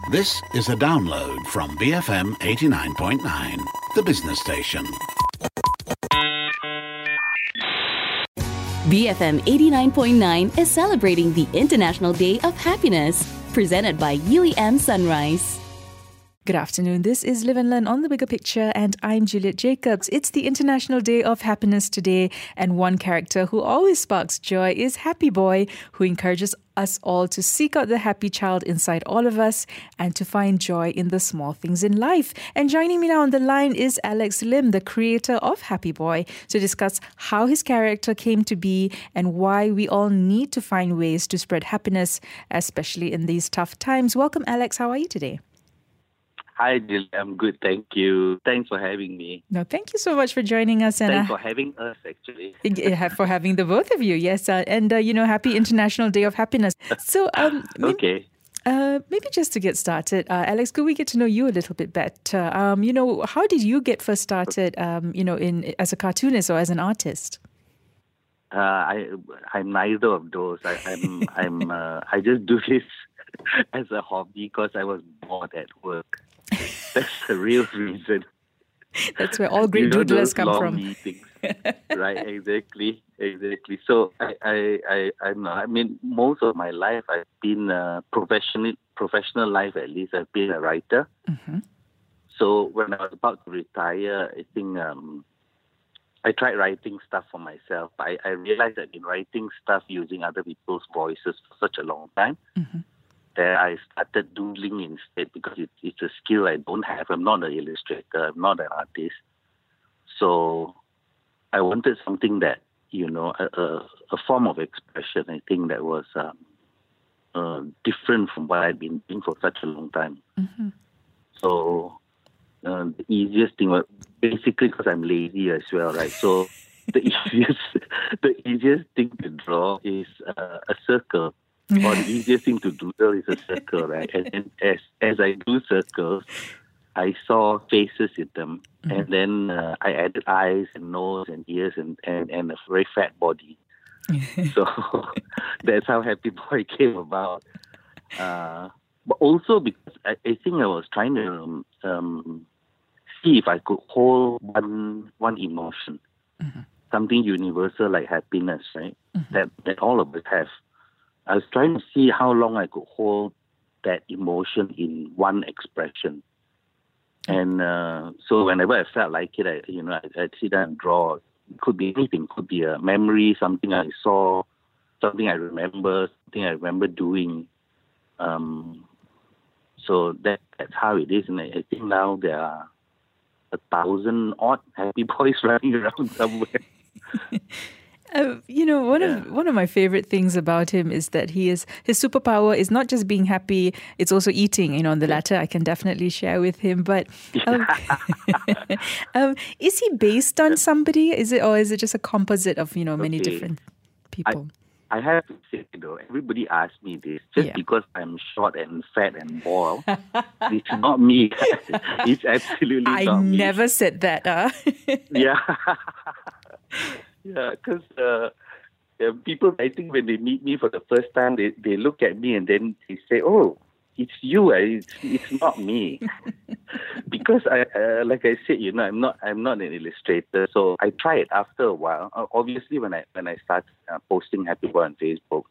This is a download from BFM 89.9, the business station. BFM 89.9 is celebrating the International Day of Happiness, presented by UEM Sunrise. Good afternoon. This is Live and Learn on the Bigger Picture, and I'm Juliet Jacobs. It's the International Day of Happiness today, and one character who always sparks joy is Happy Boy, who encourages us all to seek out the happy child inside all of us and to find joy in the small things in life. And joining me now on the line is Alex Lim, the creator of Happy Boy, to discuss how his character came to be and why we all need to find ways to spread happiness, especially in these tough times. Welcome, Alex. How are you today? Hi, Jill. I'm good. Thank you. Thanks for having me. No, thank you so much for joining us. And Thanks for having us, actually. For having the both of you, yes. Happy International Day of Happiness. So, maybe just to get started, Alex, could we get to know you a little bit better? How did you get first started, as a cartoonist or as an artist? I'm neither of those. I just do this as a hobby because I was bored at work. That's the real reason. That's where all great doodlers come from. Meetings. Right, exactly. So most of my life I've been professional life at least. I've been a writer. Mm-hmm. So when I was about to retire, I think I tried writing stuff for myself. I realized I've been writing stuff using other people's voices for such a long time. Mm-hmm. I started doodling instead because it's a skill I don't have. I'm not an illustrator. I'm not an artist. So I wanted something that, a form of expression, I think that was different from what I've been doing for such a long time. Mm-hmm. So the easiest thing was basically because I'm lazy as well, right? So the easiest thing to draw is a circle. Or the easiest thing to doodle is a circle, right? And as I do circles, I saw faces in them. Mm-hmm. And then I added eyes and nose and ears and a very fat body. So that's how Happy Boy came about. But also because I think I was trying to see if I could hold one emotion. Mm-hmm. Something universal like happiness, right? Mm-hmm. That all of us have. I was trying to see how long I could hold that emotion in one expression. And so whenever I felt like it, I'd sit down and draw. It could be anything. It could be a memory, something I saw, something I remember, something I remember doing. So that's how it is. And I think now there are 1,000-odd Happy Boys running around somewhere. One of my favorite things about him is that his superpower is not just being happy; it's also eating. The latter I can definitely share with him. But is he based on somebody? Is it just a composite of many different people? I have to say, everybody asks me this just because I'm short and fat and bald. It's not me. It's absolutely not me. I never said that. Yeah. Yeah, because people, I think when they meet me for the first time, they look at me and then they say, "Oh, it's you. It's not me." Because like I said, I'm not an illustrator. So I tried after a while. Obviously, when I started posting Happy Boy on Facebook,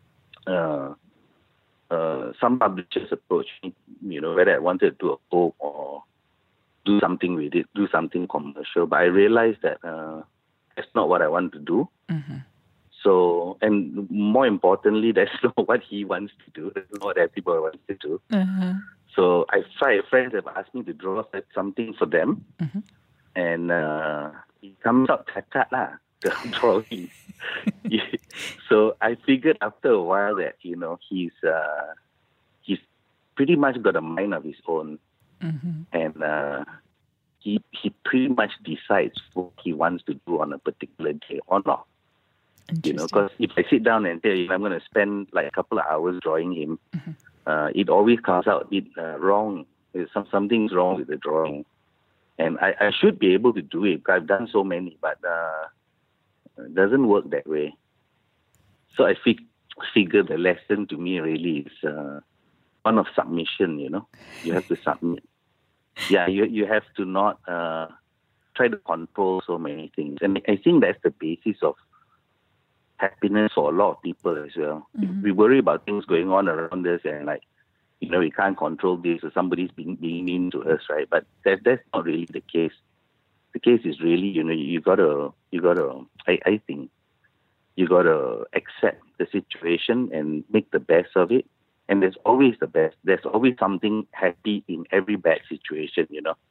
some publishers approached me, whether I wanted to do a book or do something with it, do something commercial. But I realized that that's not what I want to do. Mm-hmm. So, and more importantly, that's not what he wants to do. That's not what Happy Boy wants to do. Mm-hmm. So I tried. Friends have asked me to draw something for them. Mm-hmm. And it comes out cacat lah, the drawing. So I figured after a while that, he's pretty much got a mind of his own. Mm-hmm. And he pretty much decides what he wants to do on a particular day or not. Because if I sit down and tell you I'm going to spend like a couple of hours drawing him, mm-hmm. It always comes out a bit wrong. Something's wrong with the drawing. And I should be able to do it. I've done so many, but it doesn't work that way. So I figure the lesson to me really is one of submission, You have to submit. Yeah, you have to not try to control so many things. And I think that's the basis of happiness for a lot of people as well. Mm-hmm. We worry about things going on around us and we can't control this or somebody's being mean to us, right? But that's not really the case. The case is really, you gotta, I think, you gotta accept the situation and make the best of it. And there's always the best. There's always something happy in every bad situation,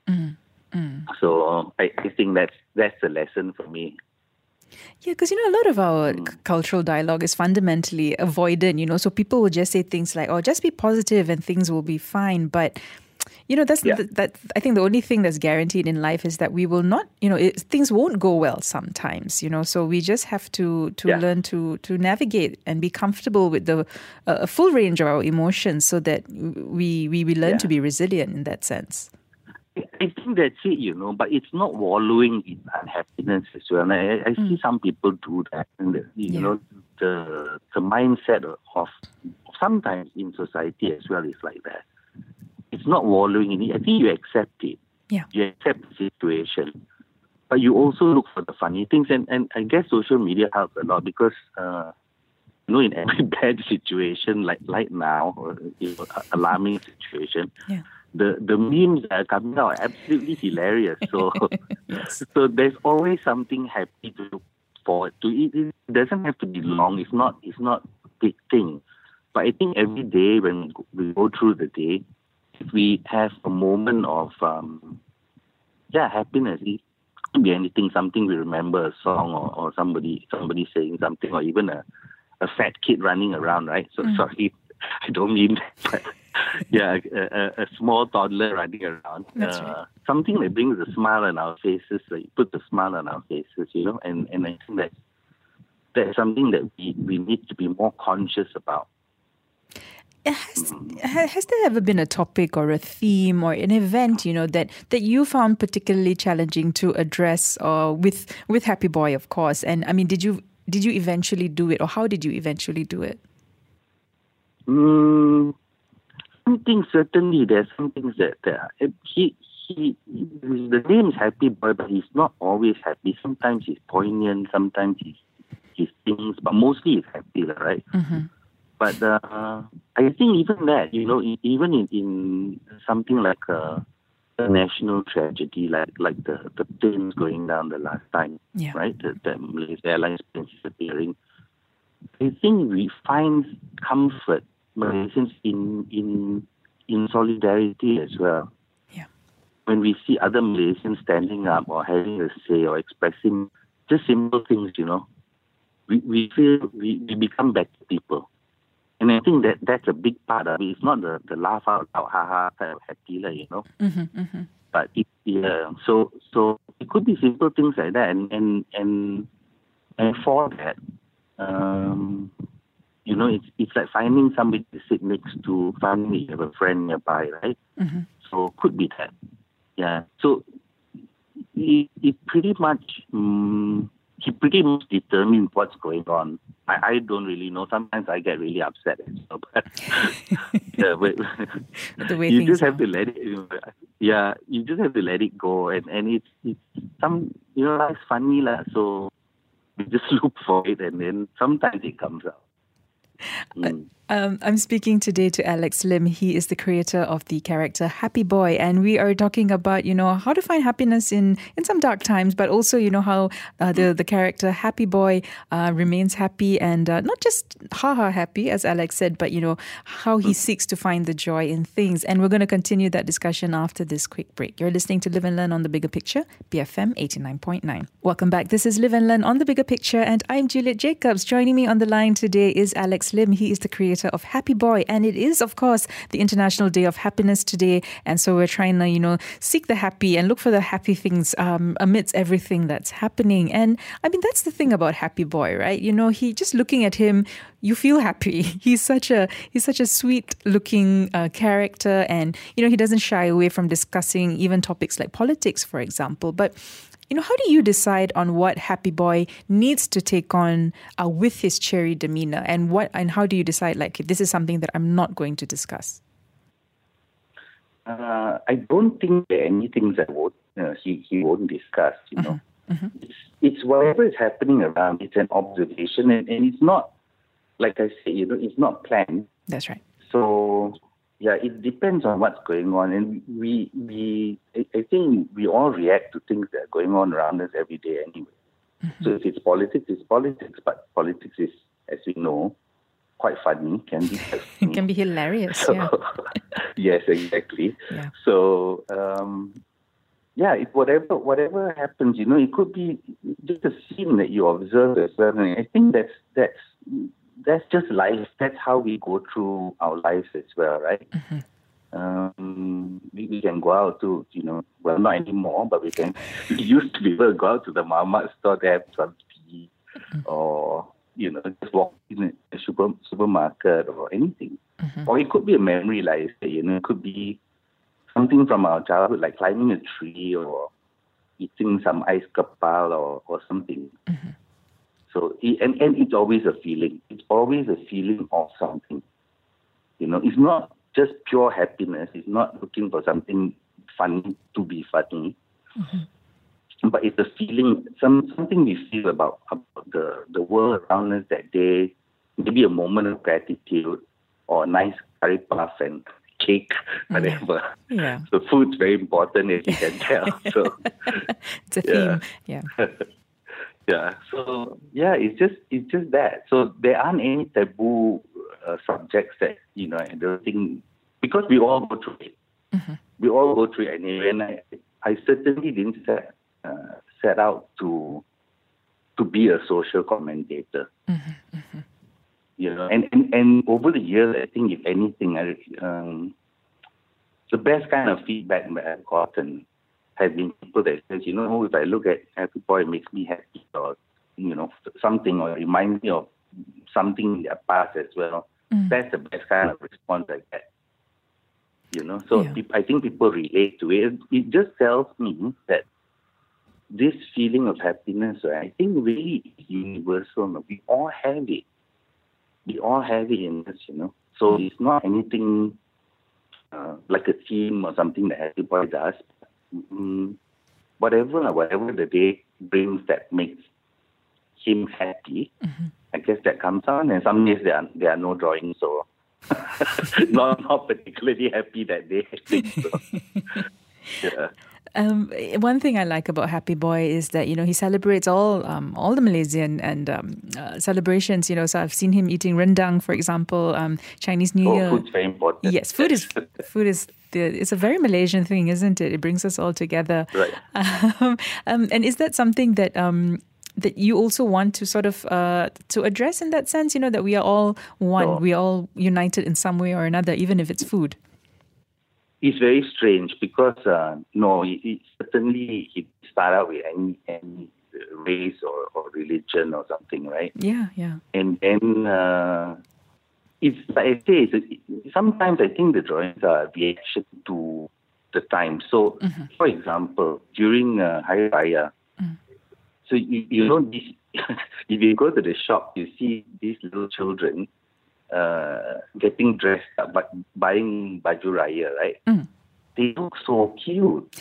So I think that's the lesson for me. Yeah, because, a lot of our cultural dialogue is fundamentally avoidant, so people will just say things like, oh, just be positive and things will be fine. But, that's I think the only thing that's guaranteed in life is that we will not, things won't go well sometimes, so we just have to learn to navigate and be comfortable with a full range of our emotions so that we learn to be resilient in that sense. I think that's it, but it's not wallowing in unhappiness as well. And I see some people do that. And, the mindset of sometimes in society as well is like that. It's not wallowing in it. I think you accept it. Yeah. You accept the situation. But you also look for the funny things. And I guess social media helps a lot because, in every bad situation, like now, or alarming situation, the memes that are coming out are absolutely hilarious. So, so there's always something happy to look forward to. It doesn't have to be long. It's not a big thing. But I think every day when we go through the day, if we have a moment of happiness, it could be anything, something we remember, a song or somebody saying something, or even a fat kid running around, right? So sorry, I don't mean that, but a small toddler running around. Right. Something that brings a smile on our faces, puts a smile on our faces, and I think that's something that we need to be more conscious about. Has there ever been a topic or a theme or an event, that you found particularly challenging to address with Happy Boy, of course? And I mean, did you eventually do it, or how did you eventually do it? Certainly there's some things that the name is Happy Boy, but he's not always happy. Sometimes he's poignant, sometimes he sings, but mostly he's happy, right? Mm-hmm. But I think even that, even in something like a national tragedy, like the planes going down the last time, right? The Malaysia Airlines planes disappearing. I think we find comfort, Malaysians, in solidarity as well. Yeah. When we see other Malaysians standing up or having a say or expressing just simple things, we feel we become better people. And I think that's a big part of it. It's not the laugh out loud, ha type of happy, Mm-hmm, mm-hmm. But so it could be simple things like that, and for that, it's like finding somebody to sit next to, finding that you have a friend nearby, right? Mm-hmm. So could be that, yeah. So it pretty much. He pretty much determines what's going on. I don't really know. Sometimes I get really upset as well. But, the way you just are. have to let it. You just have to let it go, and it's some life's funny lah. So we just look for it, and then sometimes it comes out. I'm speaking today to Alex Lim. He is the creator of the character Happy Boy, and we are talking about how to find happiness in some dark times, but also how the character Happy Boy remains happy, and not just happy, as Alex said, but how he seeks to find the joy in things. And we're going to continue that discussion after this quick break. You're listening to Live and Learn on the Bigger Picture, BFM 89.9. Welcome back. This is Live and Learn on the Bigger Picture, and I'm Juliet Jacobs. Joining me on the line today is Alex Lim. He is the creator of Happy Boy, and it is, of course, the International Day of Happiness today, and so we're trying to seek the happy and look for the happy things amidst everything that's happening. And I mean, that's the thing about Happy Boy, right? He, just looking at him, you feel happy. He's such a sweet looking character, and he doesn't shy away from discussing even topics like politics, for example. But how do you decide on what Happy Boy needs to take on with his cheery demeanor, and how do you decide, if this is something that I'm not going to discuss? I don't think there are any things that he won't discuss, you know. It's whatever is happening around. It's an observation, and it's not, like I say, you know, it's not planned. That's right. So, yeah, it depends on what's going on. And I think we all react to things that are going on around us every day anyway. So if it's politics, it's politics. But politics is, as we know, quite funny, can be quite funny. It can be hilarious, So, yeah. yes, exactly. Yeah. So, whatever happens, you know, it could be just a scene that you observe as well. And I think that's just life. That's how we go through our lives as well, right? We can go out to, you know, well, not anymore, but we used to be able to go out to the Mamak store to have some tea, or, you know, just walk in a supermarket or anything. Or it could be a memory, like I say, you know, it could be something from our childhood, like climbing a tree or eating some ice kapal or something. So, and it's always a feeling. It's always a feeling of something. You know, it's not just pure happiness. It's not looking for something funny to be funny. But it's a feeling, something we feel about the world around us that day. Maybe a moment of gratitude or a nice curry puff and cake, whatever. Yeah. So food's very important, as you can tell. So it's a theme. Yeah. Yeah. So it's just that. So there aren't any taboo subjects that, you know, I don't think, because we all go through it. We all go through it anyway. And I certainly didn't set out to be a social commentator. You know, and over the years, I think if anything, the best kind of feedback that I've gotten has been people that says, you know, if I look at Happy Boy, it makes me happy, or, you know, something, or reminds me of something in their past as well. That's the best kind of response I get. You know, so I think people relate to it. It just tells me that this feeling of happiness, I think, really is universal. We all have it. We all have it in us, you know. So it's not anything like a theme or something that Happy Boy does. Whatever the day brings that makes him happy, I guess that comes on. And some days there are no drawings, so not particularly happy that day, I think so. Yeah. One thing I like about Happy Boy is that, you know, he celebrates all the Malaysian and celebrations. You know, so I've seen him eating rendang, for example, Chinese New Year. Food's very important. Yes, food is it's a very Malaysian thing, isn't it? It brings us all together. Right. And is that something that that you also want to sort of to address in that sense? You know, that we are all one, No. we are all united in some way or another, even if it's food. It's very strange because, it certainly he start out with any race or religion or something, right? Yeah. And then it's like I say, sometimes I think the drawings are a reaction to the time. So, for example, during Hari Raya, so you know, this, if you go to the shop, you see these little children getting dressed up, but buying baju raya, right? They look so cute.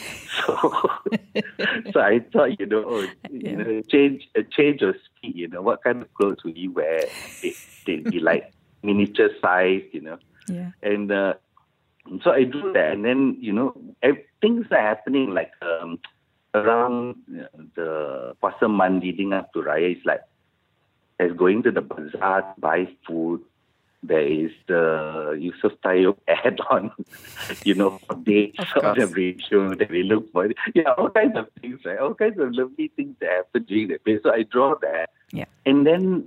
So I thought, you know, a change of speed. You know, what kind of clothes would you wear? They'd be like miniature size, you know. Yeah. And so I do that, and then, you know, things are happening like around the Puasa month leading up to Raya. It's like as going to the bazaar to buy food. There is the Yusuf Tayyub add-on, you know, for dates on the radio that we look for. Yeah, all kinds of things, right? All kinds of lovely things that happen during the day. So I draw that. Yeah. And then,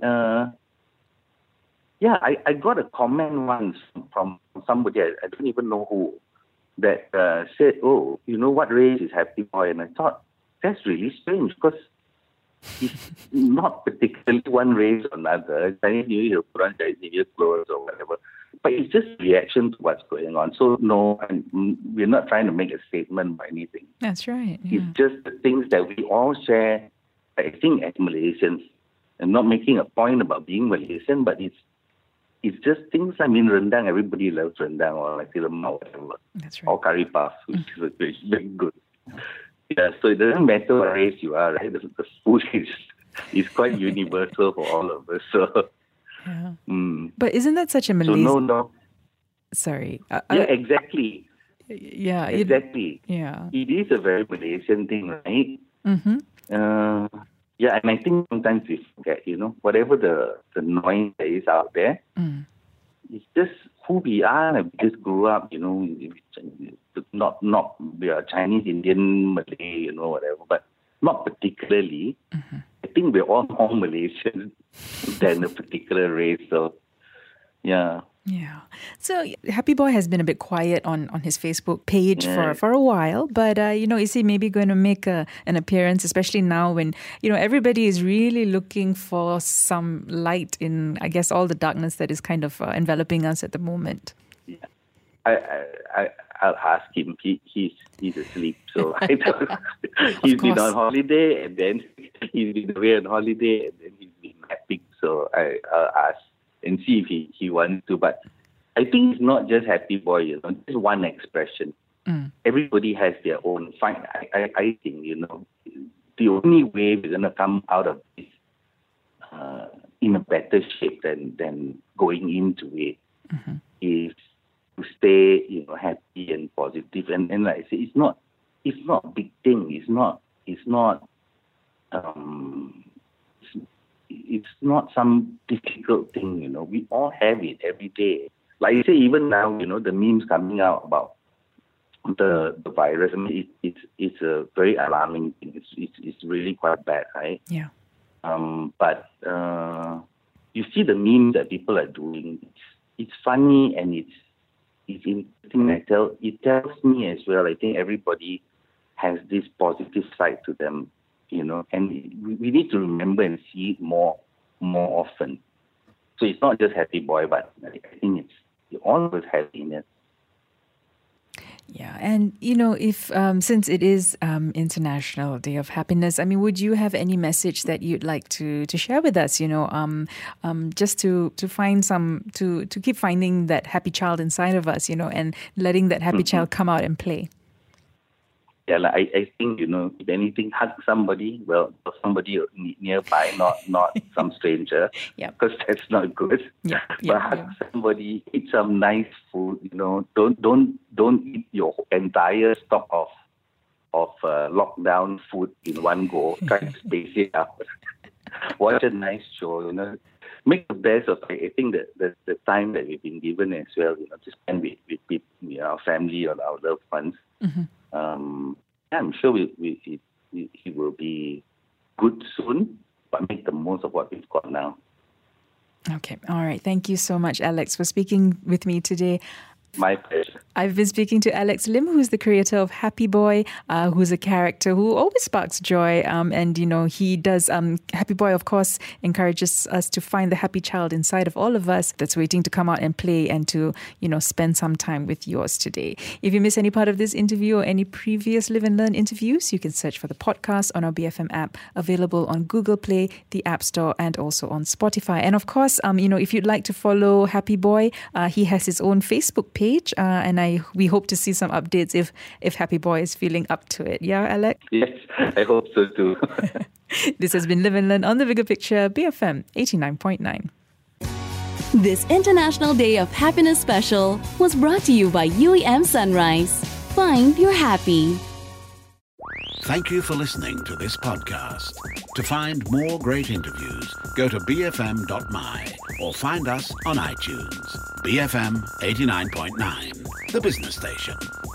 I got a comment once from somebody, I don't even know who, that said, oh, you know what race is Happy Boy? And I thought, that's really strange because it's not particularly one race or another. Chinese New Year, put on Chinese New Year clothes or whatever. But it's just reaction to what's going on. So no, we're not trying to make a statement by anything. That's right. Yeah. It's just the things that we all share, I think, as Malaysians, and not making a point about being Malaysian, but it's it's just things. I mean, rendang. Everybody loves rendang or nasi lemak or whatever. That's right. Or curry puff, which is very good. Yeah, so it doesn't matter what race you are, right? The food is quite universal for all of us. So, yeah. But isn't that such a Malaysian? So no. Sorry. Yeah, exactly. Yeah. Exactly. Yeah. It is a very Malaysian thing, right? Mm-hmm. Yeah, and I think sometimes we forget, whatever the noise that is out there, it's just who we are. And we just grew up, not we are Chinese, Indian, Malay, whatever, but not particularly. Mm-hmm. I think we're all more Malaysian than a particular race. So, yeah. Yeah. So Happy Boy has been a bit quiet on his Facebook page for a while, but is he maybe going to make an appearance, especially now when everybody is really looking for some light in, I guess, all the darkness that is kind of enveloping us at the moment? Yeah. I'll ask him. He's asleep, so I don't. He's been on holiday, and then he's been away on holiday, and then he's been napping. So I'll ask and see if he wants to. But I think it's not just Happy Boy, just one expression. Everybody has their own. Fine, I think, the only way we're going to come out of this in a better shape than going into it is to stay, happy and positive. And like I say, it's not a big thing. It's not some difficult thing, We all have it every day. Like I say, even now, the memes coming out about the virus. I mean, it's a very alarming thing. It's really quite bad, right? Yeah. But you see the memes that people are doing. It's funny and it's interesting. It tells me as well. I think everybody has this positive side to them. And we need to remember and see it more often. So it's not just Happy Boy, but I think it's all of us happiness. Yeah, and if since it is International Day of Happiness, I mean, would you have any message that you'd like to share with us? Just to find to keep finding that happy child inside of us, and letting that happy child come out and play. Yeah, I think, if anything, hug somebody, somebody nearby, not some stranger, because that's not good. But hug somebody, eat some nice food, don't eat your entire stock of lockdown food in one go. Try to space it out. Watch a nice show, Make the best of it. I think that the time that we've been given as well, to spend with our family or our loved ones. I'm sure he will be good soon, but make the most of what we've got now. Okay. All right. Thank you so much, Alex, for speaking with me today. My pleasure. I've been speaking to Alex Lim, who's the creator of Happy Boy, who's a character who always sparks joy. And he does, Happy Boy, of course, encourages us to find the happy child inside of all of us that's waiting to come out and play and to, spend some time with yours today. If you miss any part of this interview or any previous Live and Learn interviews, you can search for the podcast on our BFM app, available on Google Play, the App Store, and also on Spotify. And of course, if you'd like to follow Happy Boy, he has his own Facebook page, and we hope to see some updates if Happy Boy is feeling up to it. Yeah, Alex? Yes, I hope so too. This has been Live and Learn on The Bigger Picture, BFM 89.9. This International Day of Happiness special was brought to you by UEM Sunrise. Find your happy. Thank you for listening to this podcast. To find more great interviews, go to bfm.my or find us on iTunes. BFM 89.9, the business station.